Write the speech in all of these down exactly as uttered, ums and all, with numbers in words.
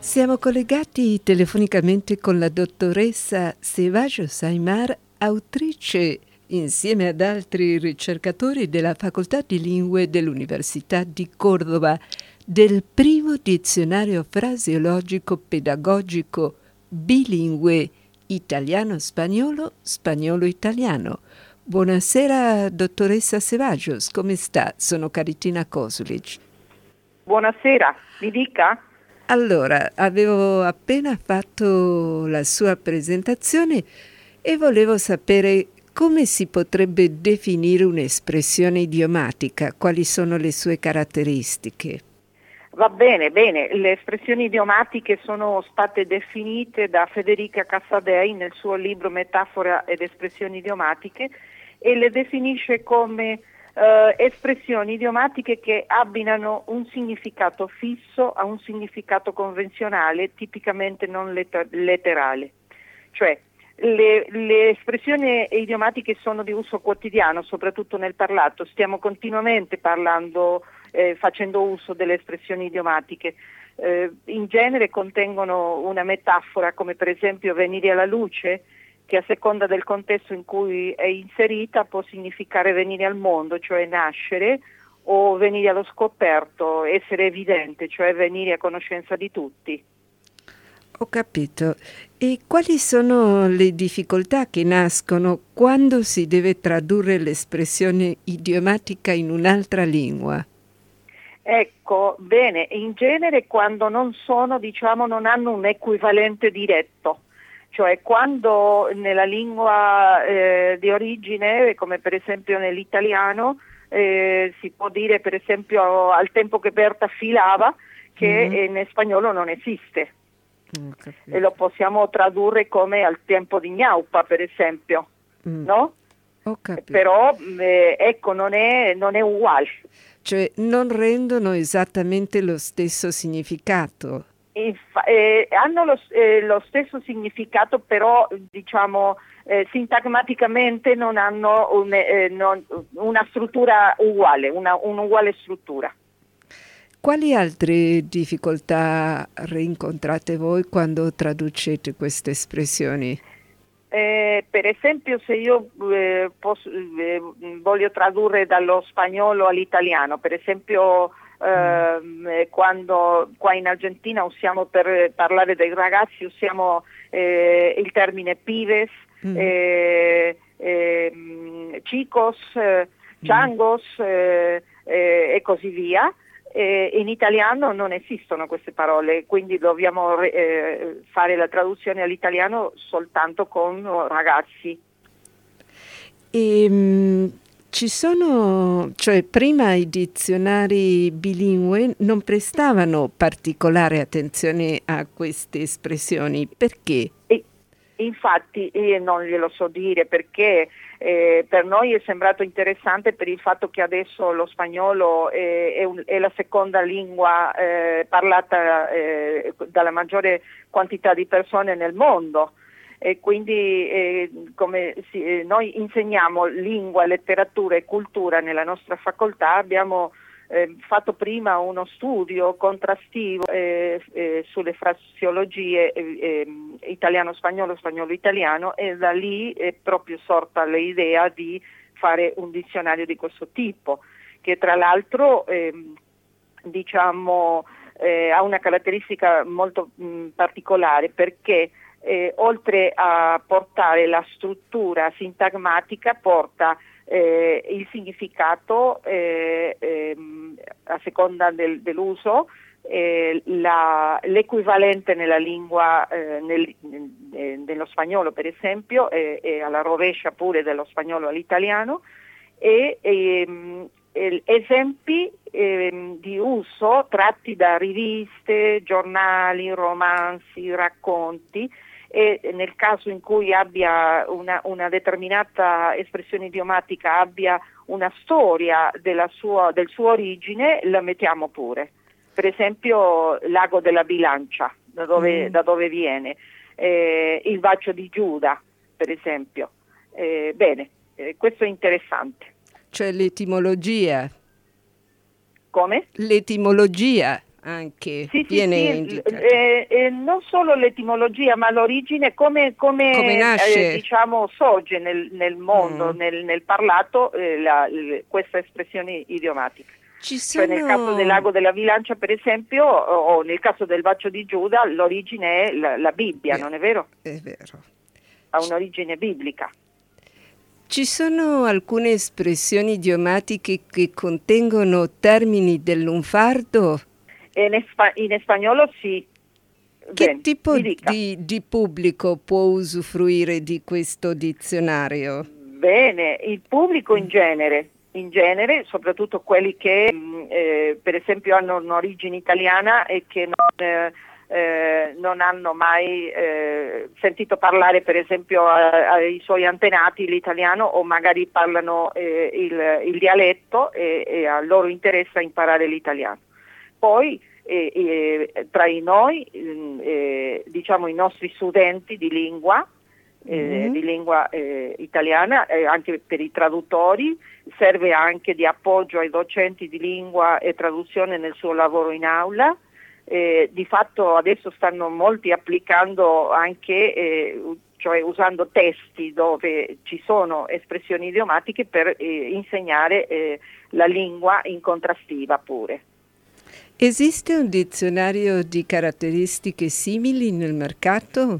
Siamo collegati telefonicamente con la dottoressa Ceballos Aymar, autrice, insieme ad altri ricercatori della Facoltà di Lingue dell'Università di Cordova, del primo dizionario fraseologico pedagogico bilingue italiano-spagnolo, spagnolo-italiano. Buonasera dottoressa Ceballos, come sta? Sono Caritina Kosulic. Buonasera, mi dica? Allora, avevo appena fatto la sua presentazione e volevo sapere come si potrebbe definire un'espressione idiomatica, quali sono le sue caratteristiche. Va bene, bene, le espressioni idiomatiche sono state definite da Federica Cassadei nel suo libro Metafora ed espressioni idiomatiche e le definisce come Uh, espressioni idiomatiche che abbinano un significato fisso a un significato convenzionale, tipicamente non letter- letterale. Cioè, le, le espressioni idiomatiche sono di uso quotidiano, soprattutto nel parlato. Stiamo continuamente parlando, eh, facendo uso delle espressioni idiomatiche. Eh, in genere contengono una metafora, come per esempio venire alla luce, che a seconda del contesto in cui è inserita può significare venire al mondo, cioè nascere, o venire allo scoperto, essere evidente, cioè venire a conoscenza di tutti. Ho capito. E quali sono le difficoltà che nascono quando si deve tradurre l'espressione idiomatica in un'altra lingua? Ecco, bene, in genere quando non sono, diciamo, non hanno un equivalente diretto. Cioè quando nella lingua eh, di origine, come per esempio nell'italiano, eh, si può dire per esempio al tempo che Berta filava, che mm-hmm. in spagnolo non esiste. Mm, e lo possiamo tradurre come al tempo di Gnaupa, per esempio, mm. no? Ho capito. Però eh, ecco, non è, non è uguale. Cioè non rendono esattamente lo stesso significato. Infa- eh, hanno lo, eh, lo stesso significato, però diciamo eh, sintagmaticamente non hanno un, eh, non, una struttura uguale, una un'uguale struttura. Quali altre difficoltà rincontrate voi quando traducete queste espressioni? Eh, per esempio se io eh, posso, eh, voglio tradurre dallo spagnolo all'italiano, per esempio Uh, quando qua in Argentina usiamo per parlare dei ragazzi usiamo eh, il termine pibes, mm. eh, eh, chicos, eh, changos eh, eh, e così via. Eh, in italiano non esistono queste parole, quindi dobbiamo eh, fare la traduzione all'italiano soltanto con ragazzi. E, mh... Ci sono, cioè prima i dizionari bilingue non prestavano particolare attenzione a queste espressioni, perché? E, infatti io non glielo so dire perché eh, per noi è sembrato interessante per il fatto che adesso lo spagnolo è, è, un, è la seconda lingua eh, parlata eh, dalla maggiore quantità di persone nel mondo. E quindi eh, come si, eh, noi insegniamo lingua, letteratura e cultura nella nostra facoltà, abbiamo eh, fatto prima uno studio contrastivo eh, eh, sulle fraseologie eh, eh, italiano-spagnolo, spagnolo-italiano e da lì è proprio sorta l'idea di fare un dizionario di questo tipo, che tra l'altro eh, diciamo eh, ha una caratteristica molto mh, particolare perché Eh, oltre a portare la struttura sintagmatica, porta eh, il significato eh, ehm, a seconda del, dell'uso, eh, la, l'equivalente nella lingua, eh, nel, eh, nello spagnolo per esempio, e eh, alla rovescia pure dello spagnolo all'italiano, e ehm, esempi eh, di uso tratti da riviste, giornali, romanzi, racconti. E nel caso in cui abbia una, una determinata espressione idiomatica abbia una storia della sua, del suo origine, la mettiamo pure. Per esempio l'ago della bilancia, da dove, mm. da dove viene, eh, il bacio di Giuda, per esempio. Eh, bene, eh, questo è interessante. Cioè l'etimologia. Come? L'etimologia anche Sì, sì, viene sì, indicato. eh, eh, non solo l'etimologia, ma l'origine, come, come, Come eh, nasce? diciamo sorge nel, nel mondo, Mm. nel, nel parlato, eh, la- le- questa espressione idiomatica. Ci Cioè nel caso del sono... lago della Bilancia, per esempio, o, o nel caso del bacio di Giuda, l'origine è la, la Bibbia, eh, non è vero? È vero. Ha un'origine biblica. Ci sono alcune espressioni idiomatiche che contengono termini del lunfardo? E in, espa- in spagnolo sì. Che Bene, tipo mi dica. di, di pubblico può usufruire di questo dizionario? Bene, il pubblico in genere, in genere, soprattutto quelli che mh, eh, per esempio hanno un'origine italiana e che non, eh, eh, non hanno mai eh, sentito parlare per esempio a- ai suoi antenati l'italiano, o magari parlano eh, il, il dialetto e, e a loro interessa imparare l'italiano. Poi eh, eh, tra i noi, mh, eh, diciamo i nostri studenti di lingua, Eh, Mm. di lingua eh, italiana, eh, anche per i traduttori, serve anche di appoggio ai docenti di lingua e traduzione nel suo lavoro in aula. Eh, di fatto adesso stanno molti applicando anche, eh, cioè usando testi dove ci sono espressioni idiomatiche per eh, insegnare eh, la lingua in contrastiva pure. Esiste un dizionario di caratteristiche simili nel mercato?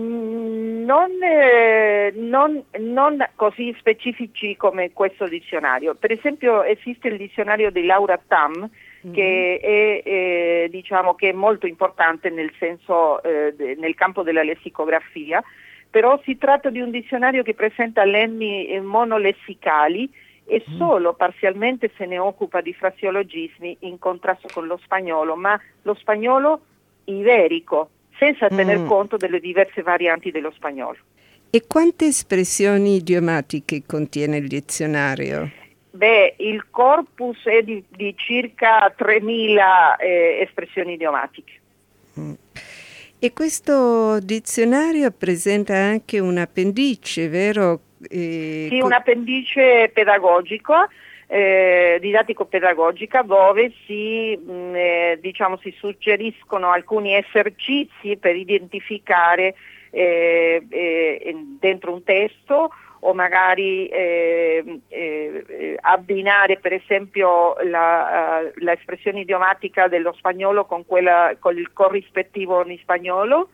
Non, eh, non, non così specifici come questo dizionario. Per esempio esiste il dizionario di Laura Tam, che è, eh, diciamo, che è molto importante nel senso, eh, de, nel campo della lessicografia, però si tratta di un dizionario che presenta lemmi monolessicali e solo parzialmente se ne occupa di fraseologismi in contrasto con lo spagnolo, ma lo spagnolo iberico, senza tener Mm. conto delle diverse varianti dello spagnolo. E quante espressioni idiomatiche contiene il dizionario? Beh, il corpus è di, di circa tremila eh, espressioni idiomatiche. Mm. E questo dizionario presenta anche un appendice, vero? Eh, Sì, co- un appendice pedagogico, eh, didattico-pedagogica, dove si, mh, eh, diciamo, si suggeriscono alcuni esercizi per identificare eh, eh, dentro un testo, o magari eh, eh, abbinare per esempio la, uh, la espressione idiomatica dello spagnolo con quella con il corrispettivo in spagnolo,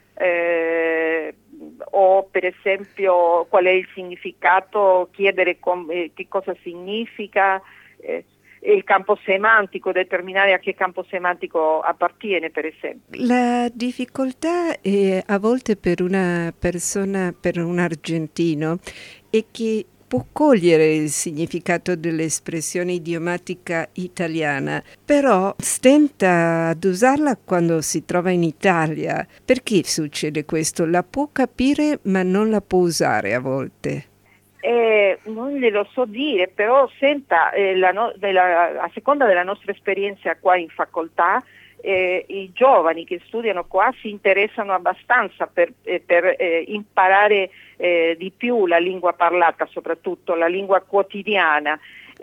eh, o per esempio qual è il significato, chiedere com- eh, che cosa significa, eh, il campo semantico, determinare a che campo semantico appartiene per esempio. La difficoltà è a volte per una persona, per un argentino, è che può cogliere il significato dell'espressione idiomatica italiana, però stenta ad usarla quando si trova in Italia. Perché succede questo? La può capire ma non la può usare a volte. Eh, non glielo so dire, però senta, eh, la no- della, a seconda della nostra esperienza qua in facoltà, eh, i giovani che studiano qua si interessano abbastanza per, eh, per eh, imparare eh, di più la lingua parlata, soprattutto la lingua quotidiana.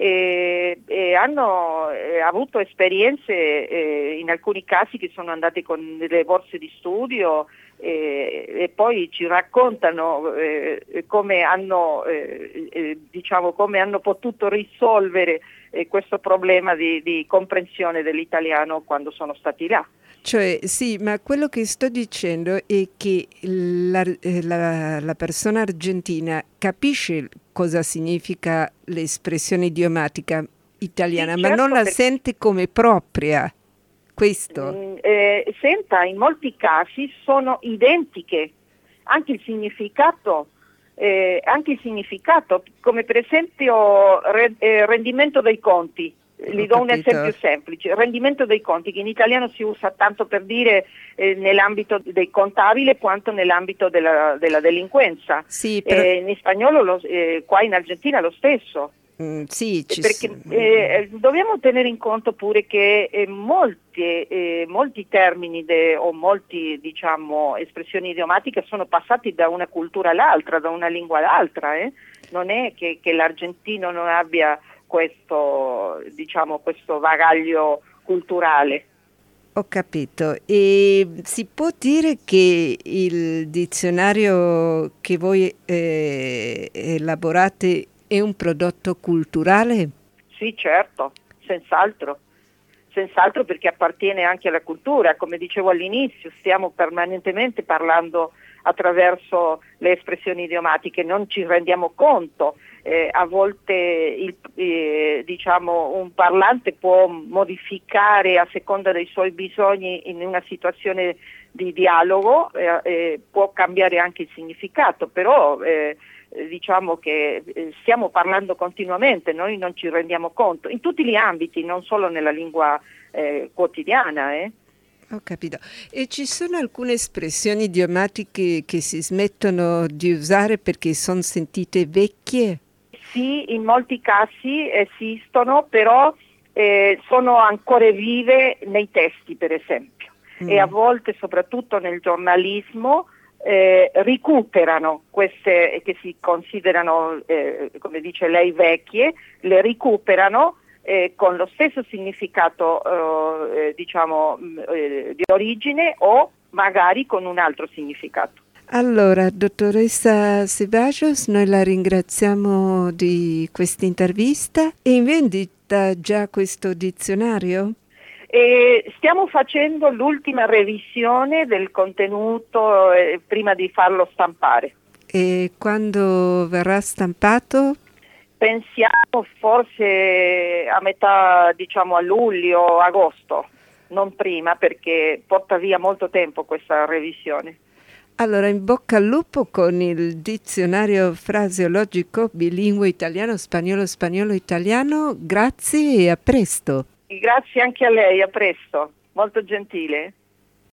E, e hanno eh, avuto esperienze eh, in alcuni casi che sono andati con delle borse di studio e, e poi ci raccontano eh, come hanno eh, eh, diciamo come hanno potuto risolvere eh, questo problema di, di comprensione dell'italiano quando sono stati là. Cioè, sì, ma quello che sto dicendo è che la, eh, la- la persona argentina capisce cosa significa l'espressione idiomatica italiana, Sì, ma non certo, la perché sente come propria. Questo. Mm, eh, senta, in molti casi sono identiche, anche il significato, eh, anche il significato, come per esempio re- eh, rendimento dei conti. Ho Gli do un capito. esempio semplice, rendimento dei conti, che in italiano si usa tanto per dire eh, nell'ambito del contabile quanto nell'ambito della, della delinquenza. Sì, però, Eh, in spagnolo, lo- eh, qua in Argentina lo stesso. mm, sì, ci Perché s- eh, dobbiamo tenere in conto pure che eh, molti, eh, molti termini de, o molti diciamo espressioni idiomatiche sono passati da una cultura all'altra, da una lingua all'altra, eh? Non è che, che l'argentino non abbia questo, diciamo, questo bagaglio culturale. Ho capito. E si può dire che il dizionario che voi eh, elaborate è un prodotto culturale? Sì, certo, senz'altro. Senz'altro perché appartiene anche alla cultura, come dicevo all'inizio, stiamo permanentemente parlando attraverso le espressioni idiomatiche, non ci rendiamo conto, eh, a volte il, eh, diciamo, un parlante può modificare a seconda dei suoi bisogni in una situazione di dialogo, eh, eh, può cambiare anche il significato, però eh, diciamo che eh, stiamo parlando continuamente, noi non ci rendiamo conto, in tutti gli ambiti, non solo nella lingua eh, quotidiana. Eh. Ho capito. E ci sono alcune espressioni idiomatiche che si smettono di usare perché sono sentite vecchie? Sì, in molti casi esistono, però eh, sono ancora vive nei testi, per esempio, mm. e a volte, soprattutto nel giornalismo, Eh, recuperano queste che si considerano, eh, come dice lei, vecchie, le recuperano eh, con lo stesso significato eh, diciamo eh, di origine o magari con un altro significato. Allora, dottoressa Ceballos, noi la ringraziamo di questa intervista. È in vendita già questo dizionario? E stiamo facendo l'ultima revisione del contenuto eh, prima di farlo stampare. E quando verrà stampato? Pensiamo forse a metà, diciamo a luglio, agosto, non prima, perché porta via molto tempo questa revisione. Allora, in bocca al lupo con il dizionario fraseologico bilingue italiano-spagnolo, spagnolo-italiano. Grazie e a presto. Grazie anche a lei, a presto, molto gentile.